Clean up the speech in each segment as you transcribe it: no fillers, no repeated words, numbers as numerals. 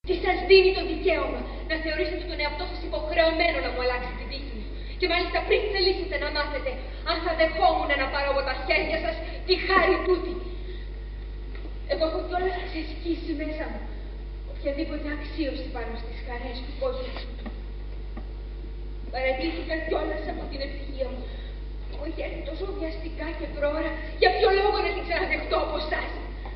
Τι σας δίνει το δικαίωμα να θεωρήσετε τον εαυτό σας υποχρεωμένο να μου αλλάξει την τύχη μου. Και μάλιστα πριν θελήσετε να μάθετε αν θα δεχόμουν να πάρω από τα χέρια σας τη χάρη τούτη. Εγώ έχω κιόλας ξεσκίσει μέσα μου οποιαδήποτε αξίωση πάνω στις χαρές του κόσμου του. Παρατήθηκα κιόλας από την ευτυχία μου. Μου είχε έρθει τόσο βιαστικά και πρόωρα, για ποιο λόγο να την ξαναδεχτώ από εσάς.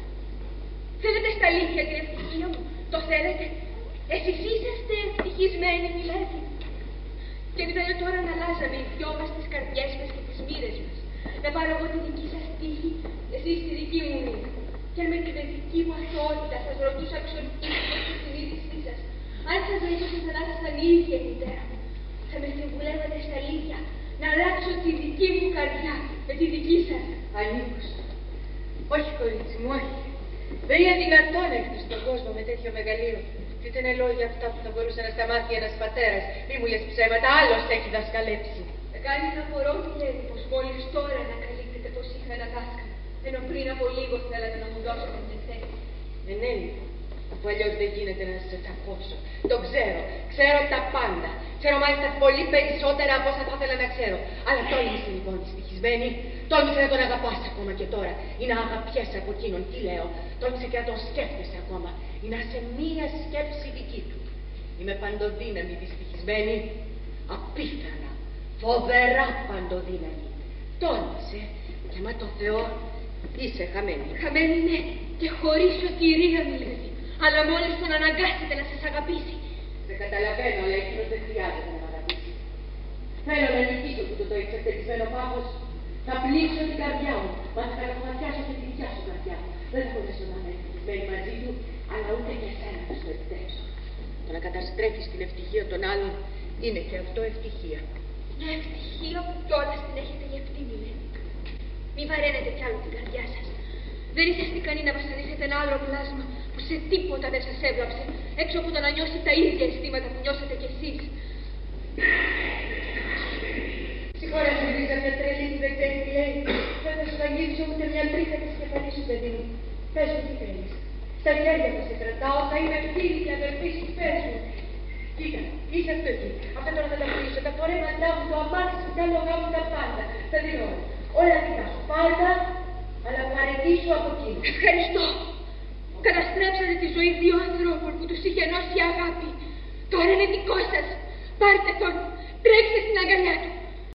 Θέλετε στα αλήθεια την ευτυχία μου, το θέλετε. Εσείς είσαστε ευτυχισμένοι, μιλάτε. Και ήταν τώρα να αλλάζαμε οι δυο μας τις καρδιές μας και τις μοίρες μας. Να πάρω εγώ τη δική σας τύχη, εσείς τη δική μου μοίρα. Και με την παιδική μου αθωότητα σας ρωτούσα εξορκίσμα στη συνείδησή σας. Αν σας ρωτούσα να ήσασταν η ίδια η μητέρα μου, θα με συμβουλεύατε στα αλήθεια να αλλάξω τη δική μου καρδιά με τη δική σας. Ανήκουσα. Όχι, κορίτσι μου, όχι. Δεν είναι δυνατόν να έρθει στον κόσμο με τέτοιο μεγαλείο. Και ούτε είναι λόγια αυτά που θα μπορούσε να στα μάθει ένας πατέρας. Μη μου λες ψέματα, άλλος έχει δασκαλέψει. Με κάνει να απορώ, Μιλένη, πως μόλις τώρα ανακαλύπτετε πως είχα ένα δάσκαλο. Ενώ πριν από λίγο θέλατε να μου δώσετε μια θέση. Ναι, λοιπόν. Αφού αλλιώς δεν γίνεται να σε τσακώσω. Το ξέρω. Ξέρω τα πάντα. Ξέρω μάλιστα πολύ περισσότερα από όσα θα ήθελα να ξέρω. Αλλά τόλμησε λοιπόν δυστυχισμένη. Τόλμησε να τον αγαπάς ακόμα και τώρα. Ή να αγαπιέσαι από εκείνον. Τι λέω. Τόλμησε και να τον σκέφτεσαι ακόμα. Ή να είσαι μία σκέψη δική του. Είμαι παντοδύναμη δυστυχισμένη. Απίθανα. Φοβερά παντοδύναμη. Τόλμησε. Και μα το Θεό είσαι χαμένη. Χαμένη, ναι. Και χωρίς σωτηρία, Μιλένη. Αλλά μόλις τον αναγκάσετε να σας αγαπήσει. Δεν καταλαβαίνω, αλλά εκείνος δεν χρειάζεται να με αγαπήσει. Θέλω να νικήσω που το εξευτελισμένο πάθος. Θα πλήξω την καρδιά μου. Μα θα καταφατιάσω και τη δικιά σου καρδιά. Δεν θα μπορέσω να είμαι ευτυχισμένη μαζί του, αλλά ούτε και εσένα θα στο επιτρέψω. Το να καταστρέφεις την ευτυχία των άλλων είναι και αυτό ευτυχία. Μια ευτυχία που κιόλας την έχετε για αυτή, Μιλένη. Μη βαραίνετε κι άλλο την καρδιά σας. Δεν είσαστε ικανοί να βασανίσετε ένα άλλο πλάσμα που σε τίποτα δεν σας έβλαψε, έξω από το να νιώσει τα ίδια αισθήματα που νιώσατε κι εσείς. Συγχώρεσαι, Λίζα, μια τρελή που δεν ξέρει τι λέει. Δεν θα σου αγγίξω ούτε μια τρίχα της κεφαλής σου, παιδί μου. Πες μου τι θέλεις. Στα χέρια μου σε κρατάω, θα είμαι φίλη και αδερφή σου, πες μου. Κοίτα, είσαι αυτό εκεί. Αυτά τώρα θα τα πουλήσω. Τα φορέματά μου, το αμάξι μου, τα λογά μου, τα πάντα. Τα δίνω όλα. Όλα δικά σου. Πάρτα, αλλά παραιτήσου από εκείνο. Ευχαριστώ. Καταστρέψατε τη ζωή δύο ανθρώπων που τους είχε ενώσει η αγάπη. Τώρα είναι δικό σας. Πάρτε τον. Τρέξτε στην αγκαλιά του.